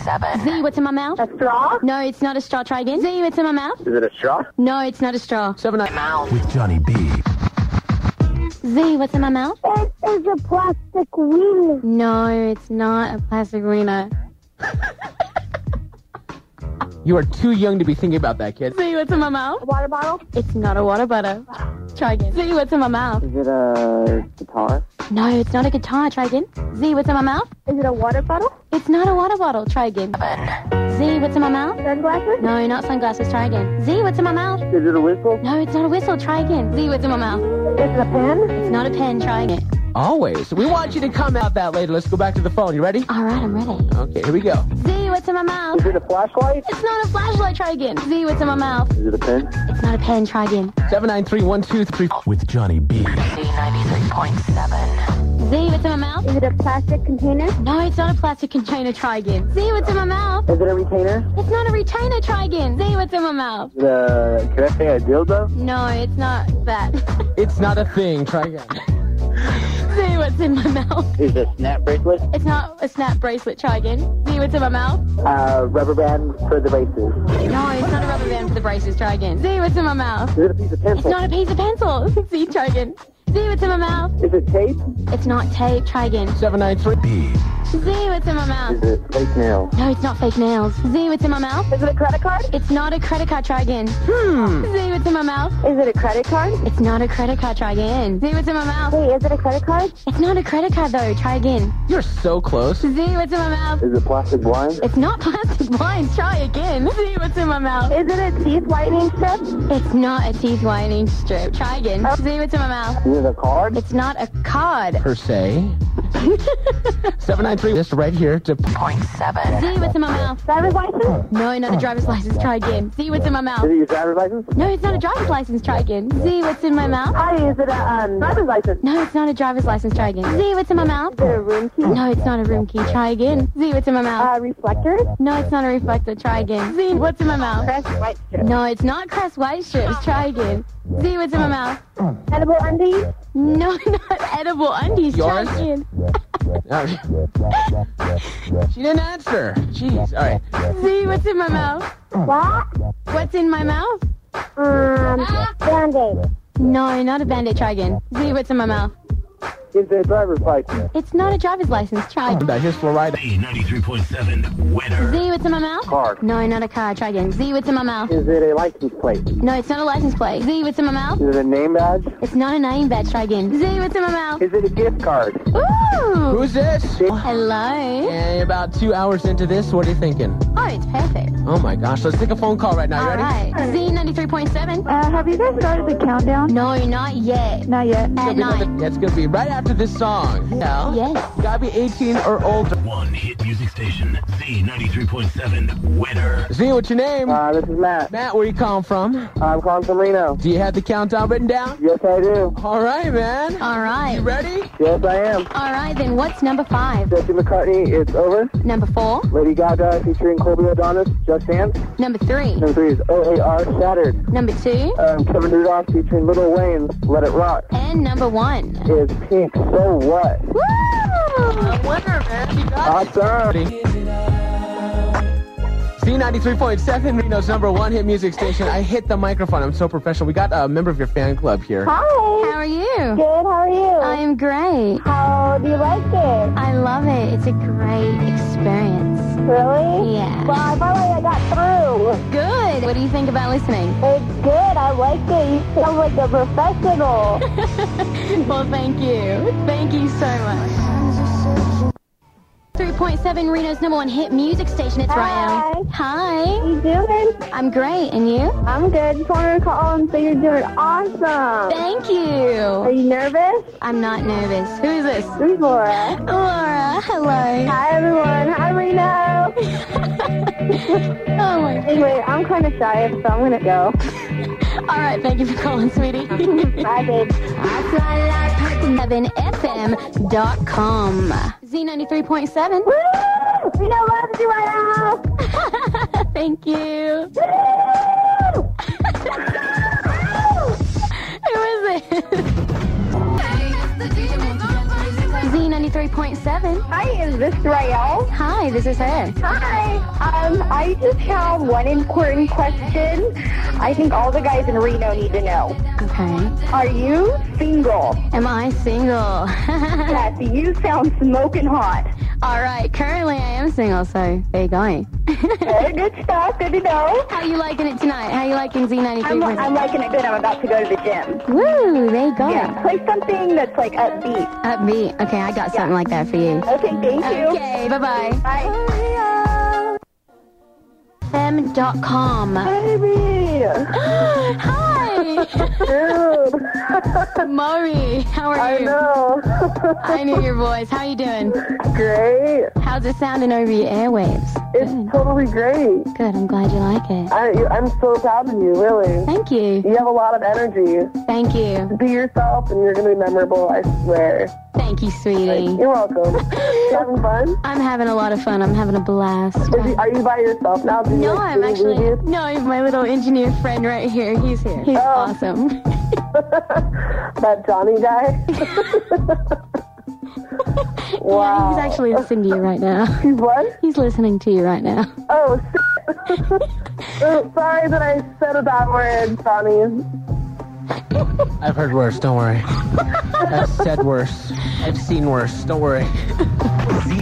93.7. Z, what's in my mouth? A straw? No, it's not a straw. Try again. Z, what's in my mouth? Is it a straw? No, it's not a straw. 7-9 Mouth. With Johnny B. Z, what's in my mouth? It is a plastic wiener. No, it's not a plastic wiener. You are too young to be thinking about that, kid. Z, what's in my mouth? A water bottle? It's not a water bottle. Try again. Z, what's in my mouth? Is it a guitar? No, it's not a guitar. Try again. Z, what's in my mouth? Is it a water bottle? It's not a water bottle. Try again. 7. Z, what's in my mouth? Sunglasses? No, not sunglasses. Try again. Z, what's in my mouth? Is it a whistle? No, it's not a whistle. Try again. Z, what's in my mouth? Is it a pen? It's not a pen. Try again. Always. We want you to come out that later. Let's go back to the phone. You ready? All right, I'm ready. Okay, here we go. Z, what's in my mouth? Is it a flashlight? It's not a flashlight. Try again. Z, what's in my mouth? Is it a pen? It's not a pen. Try again. 793-123. With Johnny B. Z93.7. Z, what's in my mouth? Is it a plastic container? No, it's not a plastic container. Try again. Z, what's in my mouth? Is it a retainer? It's not a retainer. Try again. Z, what's in my mouth? Can I say a dildo? No, it's not that. It's not a thing. Try again. Z, what's in my mouth? Is it a snap bracelet? It's not a snap bracelet. Try again. Z, what's in my mouth? Rubber band for the braces. No, it's not a rubber band for the braces. Try again. Z, what's in my mouth? Is it a piece of It's pencil? not a piece of pencil. Z, try again. Z, what's in my mouth? Is it tape? It's not tape. Try again. 793. B. Z, what's in my mouth? Is it fake nail? No, it's not fake nails. Z, what's in my mouth? Is it a credit card? It's not a credit card. Try again. Z, what's in my mouth? Is it a credit card? It's not a credit card. Try again. Z, what's in my mouth? Wait, is it a credit card? It's not a credit card though. Try again. You're so close. Z, what's in my mouth? Is it plastic blind? It's not plastic blinds. Try again. Z, what's in my mouth? Is it a teeth whitening strip? It's not a teeth whitening strip. Try again. Z, what's in my mouth? Is it a card? It's not a card. Per se. 793. This right here to 0.7. Z, what's in my mouth? Driver's license? No, not a driver's license. Try again. Z, what's in my mouth? Is it your driver's license? No, it's not a driver's license. Try again. Z, what's in my mouth? Hi, is it a driver's license? No, it's not a driver's license. Try again. Z, what's in my mouth? Is it a room key? No, it's not a room key. Try again. Z, what's in my mouth? Reflectors? No, it's not a reflector. Try again. Z, what's in my mouth? Crest white strip? No, it's not Crest White Strips. Try again. Z, what's in my mouth? Edible undies? No, not edible undies. Try Yours? again. She didn't answer. Jeez. All right. Z, what's in my mouth? What? What's in my mouth? Band-aid. No, not a Band-Aid. Try again. Z, what's in my mouth? Is it a driver's license? It's not a driver's license. Try again. Here's Florida. 93.7. Winner. Z, what's in my mouth? Car. No, not a car. Try again. Z, what's in my mouth? Is it a license plate? No, it's not a license plate. Z, what's in my mouth? Is it a name badge? It's not a name badge. Try again. Z, what's in my mouth? Is it a gift card? Ooh. Who's this? Hello. And about 2 hours into this, what are you thinking? Oh, it's perfect. Oh my gosh, let's take a phone call right now. You All ready? right. Z, 93.7. Have you guys started the countdown? No, not yet. Not yet. At night. That's gonna be right after this song. Yeah. Yes. Gotta be 18 or older. One hit music station. Z93.7. Winner. Z, what's your name? This is Matt. Matt, where you calling from? I'm calling from Reno. Do you have the countdown written down? Yes, I do. All right, man. All right. You ready? Yes, I am. All right, then what's number 5? Jesse McCartney, It's Over. Number 4? Lady Gaga featuring Colby Adonis, Just Dance. Number 3? Number 3 is OAR, Shattered. Number 2? Kevin Rudolph featuring Lil Wayne, Let It Rock. And number 1. Is Pink, So What. Woo! Winner, man. You got Awesome. it. Z93.7, Reno's #1 hit music station. I hit the microphone. I'm so professional. We got a member of your fan club here. Hi. How are you? Good, how are you? I am great. How do you like it? I love it. It's a great experience. Really? Yeah. Well, I felt like I got through. Good. What do you think about listening? It's good. I like it. You sound like a professional. Well, thank you. Thank you so much. 3.7, Reno's #1 hit music station. It's Ryan. Hi. How you doing? I'm great. And you? I'm good. Just wanted to call and say you're doing awesome. Thank Are you. you nervous? I'm not nervous. Who is this? This is Laura. Laura. Hello. Hi, everyone. Hi, Reno. Oh, my God. Anyway, I'm kind of shy, so I'm going to go. All right. Thank you for calling, sweetie. Bye, babe. 7fm.com. Z93.7. Woo! Reno loves you right now. Thank you. Woo! Who is it? Z93.7. 97.7. Hi, is this Rael? Hi, this is her. Hi. I just have one important question. I think all the guys in Reno need to know. Okay. Are you single? Am I single? Yes, you sound smoking hot. All right, currently I am single, so there you go. Good stuff. Good to know. How you liking it tonight? How you liking Z93? I'm liking it good. I'm about to go to the gym. Woo, there you go. Yeah, play something that's like upbeat. Upbeat. Okay, I got something like that for you. Okay, thank you. Okay, bye-bye. Bye. FM.com. Baby! Hi! Dude! Maury, how are I you? know. I knew your voice. How you doing? Great. How's it sounding over your airwaves? It's totally great. Good, I'm glad you like it. I'm so proud of you, really. Thank you. You have a lot of energy. Thank you. Be yourself and you're going to be memorable, I swear. Thank you, sweetie. You're welcome. You having fun? I'm having a lot of fun. I'm having a blast. Are you by yourself now? Do you No, like I'm doing actually... movies? No, my little engineer friend right here. He's here. He's awesome. That Johnny guy? Wow. Yeah, he's actually listening to you right now. He's what? He's listening to you right now. Oh, shit. Oh, sorry that I said a bad word, Johnny. I've heard worse, don't worry. I've said worse. I've seen worse, don't worry.